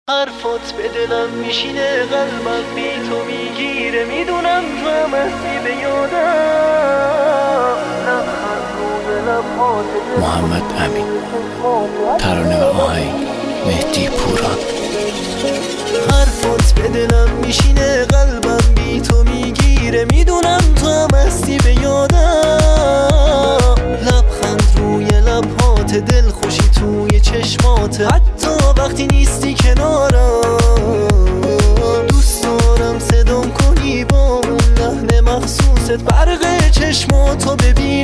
حرفات به دلم میشینه، قلبم بی تو میگیره، میدونم تو هم هستی به یادم. محمد امین، ترانه و آهنگ مهدی پوران. حرفات به دلم میشینه، قلبم بی تو میگیره، میدونم تو هم هستی به یادم. لبخند روی لبهات، دلخوشی توی چشمات، حتی وقتی نیستی کنارم. دوست دارم صدام کنی با اون لحن مخصوصت، برق چشماتو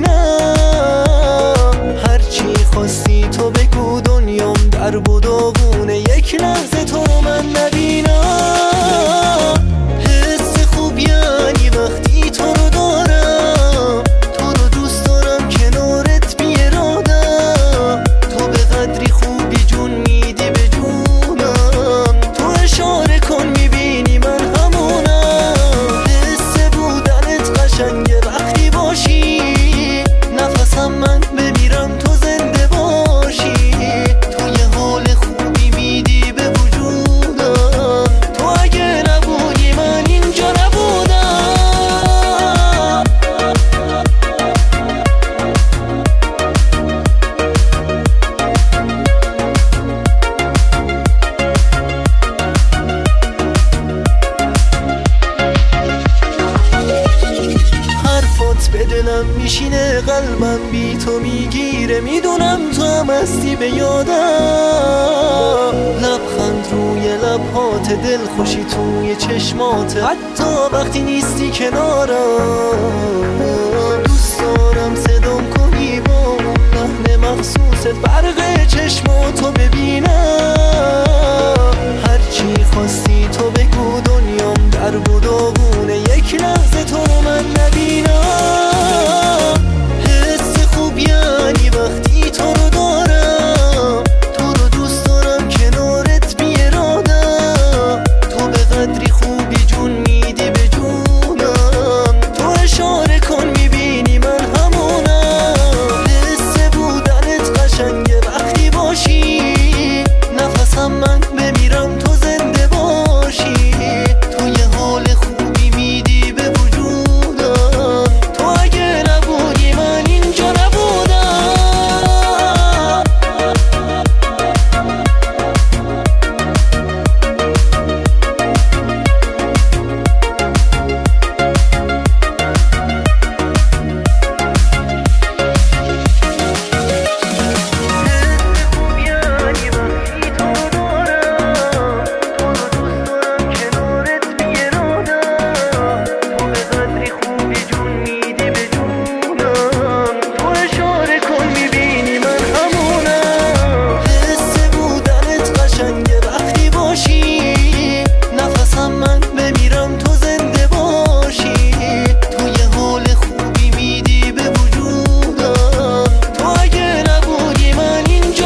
ببینم. هرچی خواستی تو بگو، دنیام درب و داغونه، یک لحظه تو رو من نبینم. حس خوب یعنی وقتی تو رو دارم، تو رو دوست دارم کنارت بی ارادم. تو به قدری خوبی جون میدی به جونم، تو اشاره کن میبینی من همونم. حس بودنت قشنگه وقتی باشی، نفسم من بمیرم تو زنده باشی. تو یه حال خوبی میدی به وجودم، تو اگه نبودی من اینجا نبودم. حرفات به دلم میشینه، قلبم بی تو میگیره، میدونم تو هم هستی به یادم. لبخند روی لبهات، دلخوشی توی چشمات، حتی وقتی نیستی کنارم. دوست دارم صدام کنی با اون لحن مخصوصت، برق چشماتو ببینم. هرچی خواستی تو بگو، دنیام درب و داغونه، یک لحظه تو رو من نبینم. حس خوب یعنی وقتی تو رو دارم، تو رو دوست دارم کنارت بی ارادم. تو به قدری خوبی جون میدی به جونم، تو اشاره کن میبینی من همونم. حس بودنت قشنگه وقتی باشی، نفسم من بمیرم تو زنده باشی. تو یه حال خوبی میدی به وجودم، تو اگه نبودی من اینجا نبودم.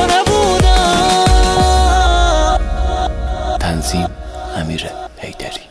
تنظیم امیر حیدری.